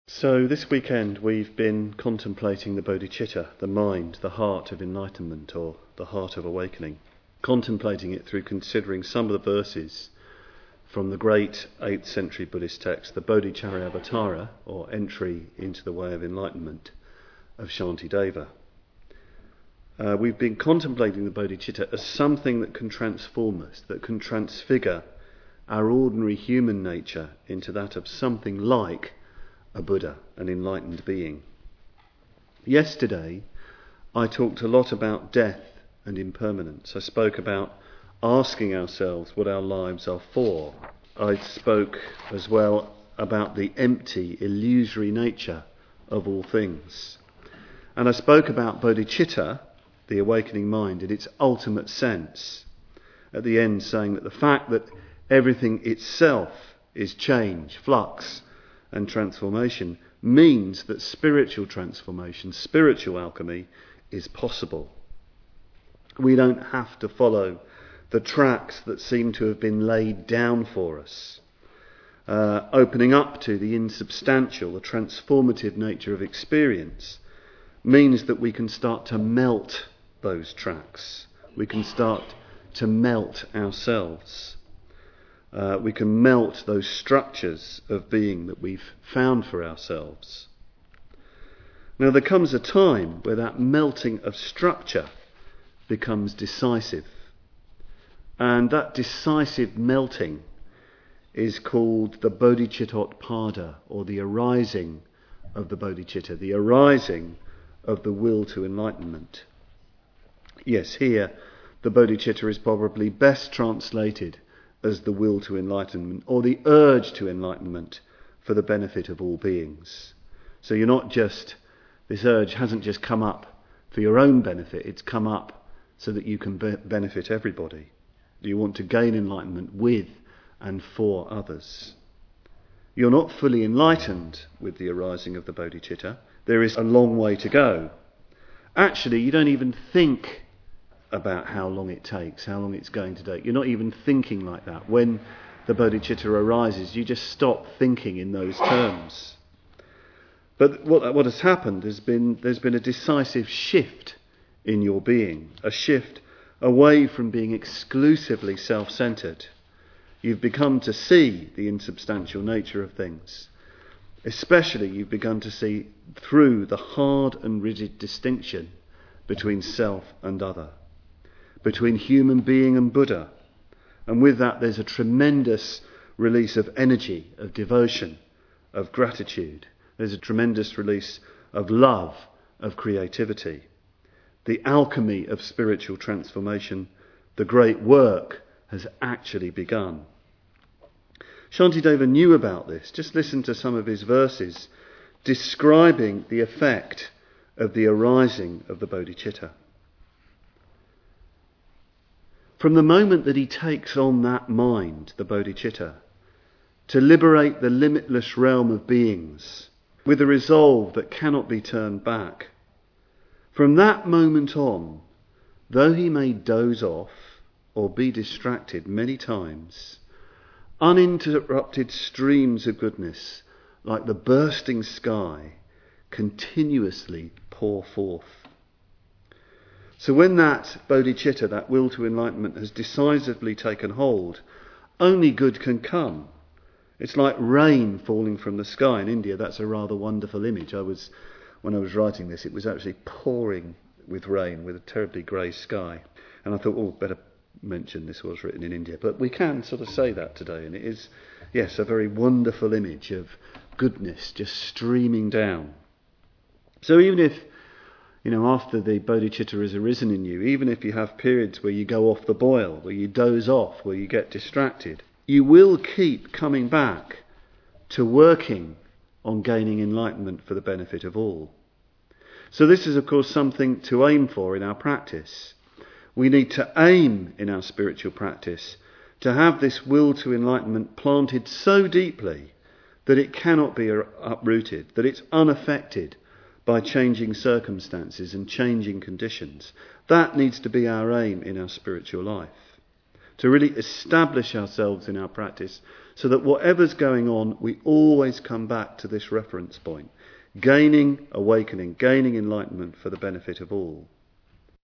So this weekend we've been contemplating the bodhicitta, the mind, the heart of enlightenment, or the heart of awakening. Contemplating it through considering some of the verses from the great 8th century Buddhist text, the Bodhicharyavatara, or Entry into the Way of Enlightenment, of Shantideva. We've been contemplating the bodhicitta as something that can transform us, that can transfigure our ordinary human nature into that of something like a Buddha, an enlightened being. Yesterday, I talked a lot about death and impermanence. I spoke about asking ourselves what our lives are for. I spoke as well about the empty, illusory nature of all things. And I spoke about bodhicitta, the awakening mind, in its ultimate sense. At the end, saying that the fact that everything itself is change, flux, and transformation means that spiritual transformation, spiritual alchemy, is possible. We don't have to follow the tracks that seem to have been laid down for us. Opening up to the insubstantial, the transformative nature of experience means that we can start to melt those tracks. We can start to melt ourselves. We can melt those structures of being that we've found for ourselves. Now there comes a time where that melting of structure becomes decisive. And that decisive melting is called the bodhicittotpada, or the arising of the bodhicitta, the arising of the will to enlightenment. Yes, here the bodhicitta is probably best translated as the will to enlightenment, or the urge to enlightenment for the benefit of all beings. So you're not just, this urge hasn't just come up for your own benefit, it's come up so that you can benefit everybody. You want to gain enlightenment with and for others. You're not fully enlightened with the arising of the bodhicitta. There is a long way to go. Actually, you don't even think about how long it takes, how long it's going to take. You're not even thinking like that. When the bodhicitta arises, you just stop thinking in those terms. But what has happened there's been a decisive shift in your being, a shift away from being exclusively self-centred. You've begun to see the insubstantial nature of things. Especially you've begun to see through the hard and rigid distinction between self and other, between human being and Buddha. And with that there's a tremendous release of energy, of devotion, of gratitude. There's a tremendous release of love, of creativity. The alchemy of spiritual transformation, the great work, has actually begun. Shantideva knew about this. Just listen to some of his verses describing the effect of the arising of the bodhicitta. From the moment that he takes on that mind, the bodhicitta, to liberate the limitless realm of beings with a resolve that cannot be turned back, from that moment on, though he may doze off or be distracted many times, uninterrupted streams of goodness, like the bursting sky, continuously pour forth. So when that bodhicitta, that will to enlightenment, has decisively taken hold, only good can come. It's like rain falling from the sky. In India, that's a rather wonderful image. When I was writing this, it was actually pouring with rain, with a terribly grey sky. And I thought, better mention this was written in India. But we can sort of say that today. And it is, yes, a very wonderful image of goodness just streaming down. So even if, after the bodhicitta has arisen in you, even if you have periods where you go off the boil, where you doze off, where you get distracted, you will keep coming back to working on gaining enlightenment for the benefit of all. So this is, of course, something to aim for in our practice. We need to aim in our spiritual practice to have this will to enlightenment planted so deeply that it cannot be uprooted, that it's unaffected by changing circumstances and changing conditions. That needs to be our aim in our spiritual life. To really establish ourselves in our practice so that whatever's going on, we always come back to this reference point. Gaining awakening, gaining enlightenment for the benefit of all.